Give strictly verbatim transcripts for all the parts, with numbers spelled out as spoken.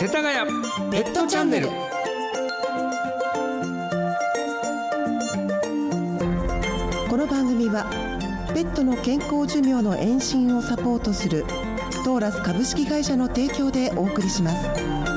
世田谷ペットチャンネル。 この番組はペットの健康寿命の延伸をサポートするトーラス株式会社の提供でお送りします。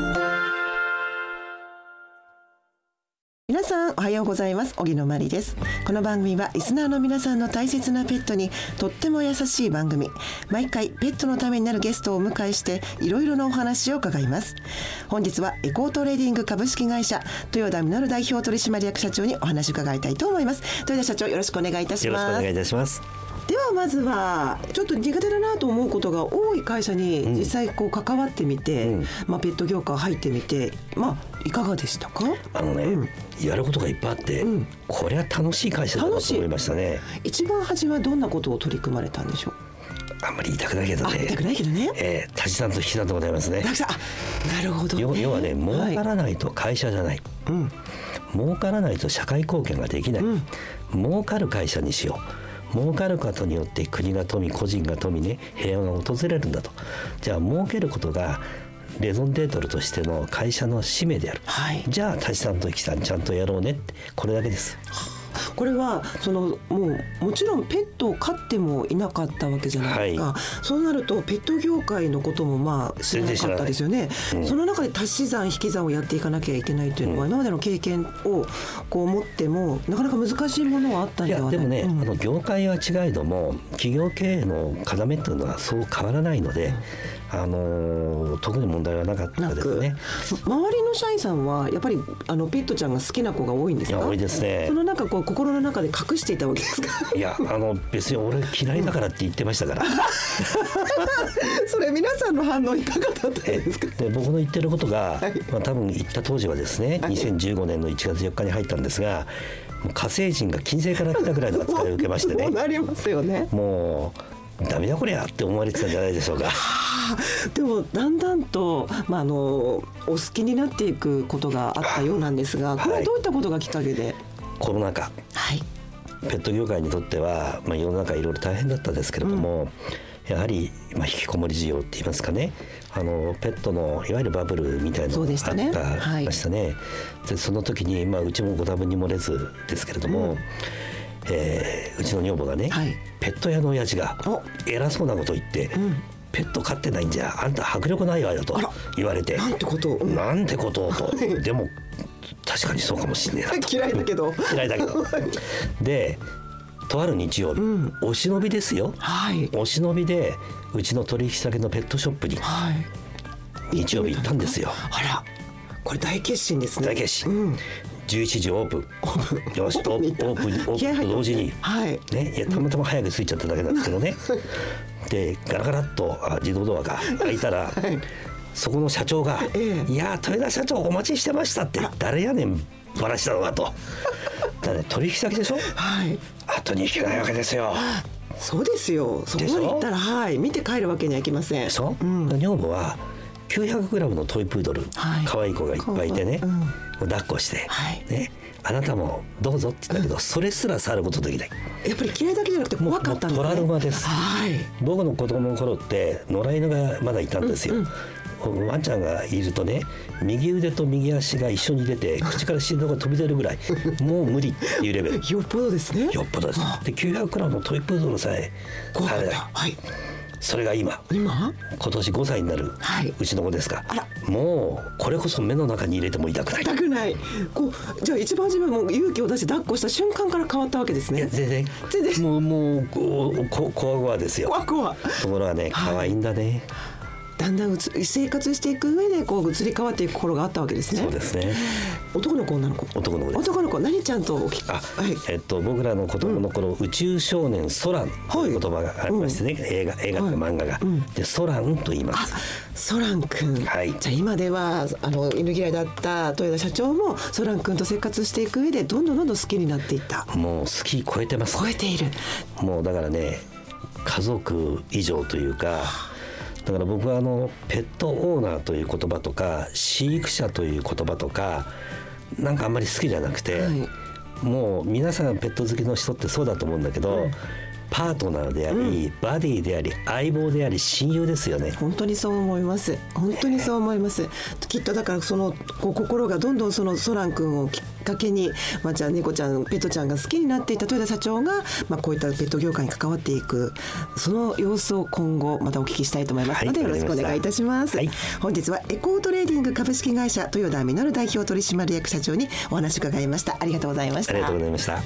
皆さんおはようございます。荻野真理です。この番組はリスナーの皆さんの大切なペットにとっても優しい番組。毎回ペットのためになるゲストをお迎えしていろいろなお話を伺います。本日はエコートレーディング株式会社豊田実代表取締役社長にお話を伺いたいと思います。豊田社長、よろしくお願いいたします。 よろしくお願いいたします。 ではまずはちょっと苦手だなと思うことが多い会社に実際こう関わってみて、うんまあ、ペット業界入ってみて、まあ、いかがでしたか？ あのね、うん、やることがいっぱいあって、うん、これは楽しい会社だなと思いましたね。 一番初めはどんなことを取り組まれたんでしょう？ あんまり言いたくないけどね。 言いたくないけどね。 えー、足し算と引き算でございますね。 なるほど、ね、 要はね、儲からないと会社じゃない、はい、儲からないと社会貢献ができない、うん、儲かる会社にしよう。儲かることによって国が富、個人が富ね、平和が訪れるんだと。じゃあ儲けることがレゾンデートルとしての会社の使命である、はい、じゃあ足し算と引き算ちゃんとやろうねって、これだけです。 これはそのもうもちろんペットを飼ってもいなかったわけじゃないですか、はい、そうなるとペット業界のこともまあ知らなかったですよね、うん、その中で足し算引き算をやっていかなきゃいけないというのは、うん、今までの経験をこう持ってもなかなか難しいものはあったんではない？ いやでもね、 うん、 あの業界は違いども企業経営の要というのはそう変わらないので、うん、あの特に問題はなかったですね。 周りの社員さんはやっぱりあのペットちゃんが好きな子が多いんですか？ いや多いですね。 そのなんかこう心の中で隠していたわけですか？ いやあの別に俺嫌いだからって言ってましたから、うん、 それ皆さんの反応いかがだったんですか？ で僕の言ってることが、 はいまあ、多分言った当時はですね、はい、にせんじゅうごねんのいちがつよっかに入ったんですが、もう火星人が金星から来たぐらいの扱いを受けましてねそうなりますよね。 もうダメだこりゃって思われてたんじゃないでしょうか。 でもだんだんと、まあ、あのお好きになっていくことがあったようなんですが、これはどういったことがきっかけで？はい、 コロナ禍、 はい、 ペット業界にとっては、まあ、世の中いろいろ大変だったですけれども、うん、やはり、まあ、引きこもり需要って言いますかね、あのペットのいわゆるバブルみたいなのがあったね、はい、ましたね。でその時に、まあ、うちもご多分に漏れずですけれども、うんえー、うちの女房がね、はい、ペット屋の親父が偉そうなことを言って、うん、ペット飼ってないんじゃあんた迫力ないわよと言われて、 なんてことを、 なんてことをとでも確かにそうかもしれないな嫌いだけど嫌いだけどでとある日曜日、うん、お忍びですよ、はい、お忍びでうちの取引先のペットショップに日曜日行ったんですよ。 あら、これ大決心ですね。 大決心、うん、じゅういちじオープンよしとオープンオープンと同時に、はいね、いやたまたま早く着いちゃっただけなんですけどねでガラガラっと自動ドアが開いたら、はい、そこの社長が、ええ、いや豊田社長お待ちしてましたって、誰やねんバラしたのかとだ、ね、取引先でしょ、はい、後に引けないわけですよ。 そうですよ。そこに行ったら、はい、見て帰るわけにはいきません。 そう、うん、女房はきゅうひゃくグラムのトイプードル、はい、可愛い子がいっぱいいてね、うん、抱っこして、はいね、あなたもどうぞって言ったけど、うん、それすら触ることできない。 やっぱり嫌いだけじゃなくて怖かったんですね。 トラウマです、 はい、 僕の子供の頃って野良犬がまだいたんですよ、うんうん、ワンちゃんがいるとね、右腕と右足が一緒に出て口から心臓が飛び出るぐらいもう無理っていうレベルよっぽどですね。 よっぽどです。できゅうひゃくグラムのトイプードルさえ怖かった、はい、 それが今今今年ごさいになる、はい、うちの子ですが、あらもうこれこそ目の中に入れても痛くない痛くない。こうじゃあ一番初めも勇気を出して抱っこした瞬間から変わったわけですね。 いや全然全然もうもうこここわごわですよ。 こわごわ。 ところがね可愛いんだね、はい、 だんだんうつ生活していく上でこう移り変わっていく頃があったわけですね。 そうですね。 男の子女の子？ 男の子です。 男の子何ちゃんとお聞き、 あ、はい、えっと僕らの子供の頃、うん、宇宙少年ソランという言葉がありましてね、はい、映画映画と漫画が、はい、でソランと言います。 あ、ソランくん、はい、じゃあ今ではあの犬嫌いだった豊田社長もソランくんと生活していく上でどんどんどんどん好きになっていった。 もう好き超えてます。 超えている。 もうだからね家族以上というか、だから僕はあのペットオーナーという言葉とか飼育者という言葉とかなんかあんまり好きじゃなくて、はい、もう皆さんペット好きの人ってそうだと思うんだけど、うん、 パートナーであり、うん、バディであり相棒であり親友ですよね。 本当にそう思います。本当にそう思います。きっとだからそのこう心がどんどんそのソラン君をきっかけに、まあ、じゃあ猫ちゃんペットちゃんが好きになっていった豊田社長が、まあ、こういったペット業界に関わっていくその様子を今後またお聞きしたいと思いますので、はい、よろしくお願いいたします、はい、本日はエコートレーディング株式会社豊田実代表取締役社長にお話伺いました。ありがとうございました。 ありがとうございました。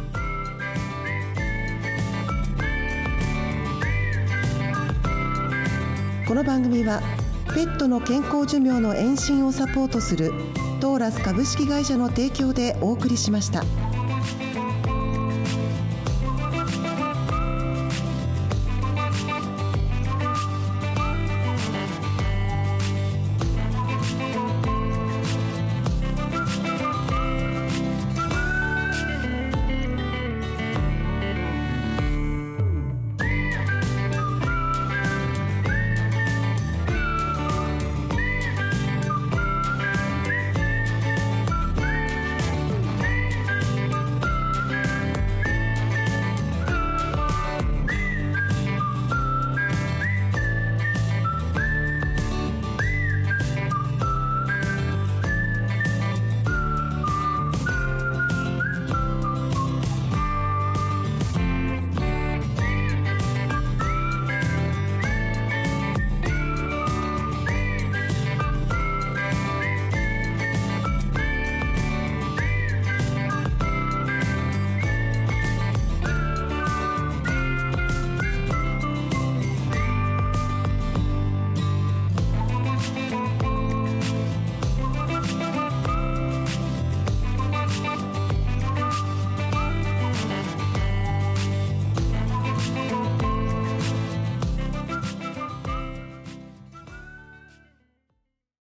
この番組はペットの健康寿命の延伸をサポートするトーラス株式会社の提供でお送りしました。